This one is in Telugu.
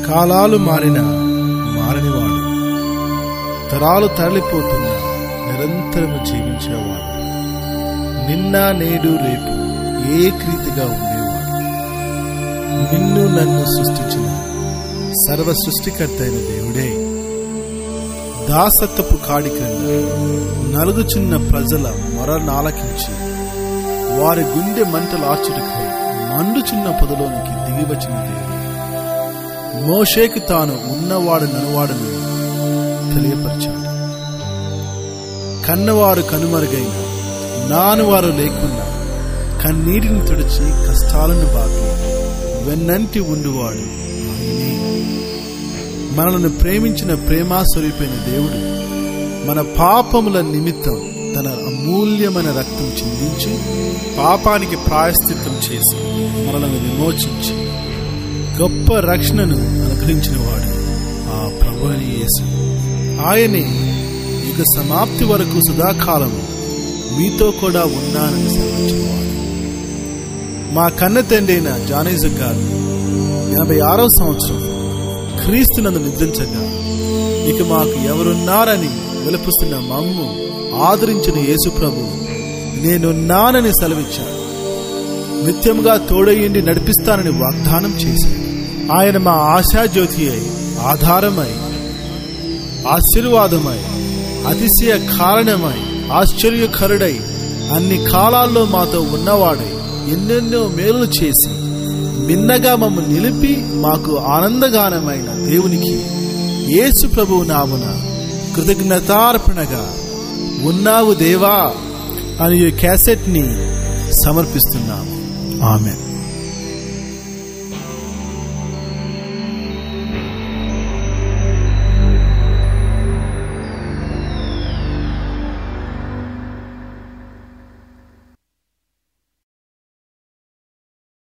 కాలాలు మారినవాడు, తరాలు తరలిపోతున్నా నిరంతరము జీవించేవాడు, నిన్న నేడు రేపు ఏకరీతిగా ఉండేవాడు. నిన్ను నన్ను సృష్టించిన సర్వ సృష్టికర్త అయిన దేవుడే దాసత్వపు కాడి క్రింద నలుగుచున్న ప్రజల మొరనాలకించి వారి గుండె మంటలు ఆర్చుటకై మండుచున్న పొదలోనికి దిగివచ్చిన దేవుడు మోషేకి తాను ఉన్నవాడు ననువాడని తెలియపరిచాడు. కన్నవారు కనుమరుగైన, నానువారు లేకున్నా కన్నీటిని తుడిచి కష్టాలను బాపి వెన్నంటి ఉండువాడు ఆయనే. మనలను ప్రేమించిన ప్రేమాస్వరూపైన దేవుడు మన పాపముల నిమిత్తం తన అమూల్యమైన రక్తం చిందించి పాపానికి ప్రాయశ్చిత్తం చేసి మనలను విమోచించి గొప్ప రక్షణను అనుగ్రహించిన వాడు ఆ ప్రభువైన యేసు. ఆయనే యుగ సమాప్తి వరకు సదాకాలము మీతో కూడా ఉన్నానని సెలవిచ్చినవాడు. మా కన్న తండ్రి అయిన జానేజు గారు 86వ సంవత్సరం క్రీస్తునందు నిద్రించగా ఇక మాకు ఎవరున్నారని విలపిస్తున్న మమ్ము ఆదరించిన యేసు ప్రభు నేనున్నానని సెలవిచ్చాడు. నిత్యముగా తోడయ్యండి నడిపిస్తానని వాగ్దానం చేశాడు. ఆయన మా ఆశాజ్యోతి అయి, ఆధారమై, ఆశీర్వాదమై, అతిశయ కారణమై, ఆశ్చర్యకరుడై, అన్ని కాలాల్లో మాతో ఉన్నవాడై ఎన్నెన్నో మేలు చేసి మిన్నగా మమ్ము నిలిపి మాకు ఆనందగానమైన దేవునికి యేసు ప్రభువు నామున కృతజ్ఞతార్పణగా ఉన్నావు దేవా అని ఈ క్యాసెట్ ని సమర్పిస్తున్నాము. ఆమెన్.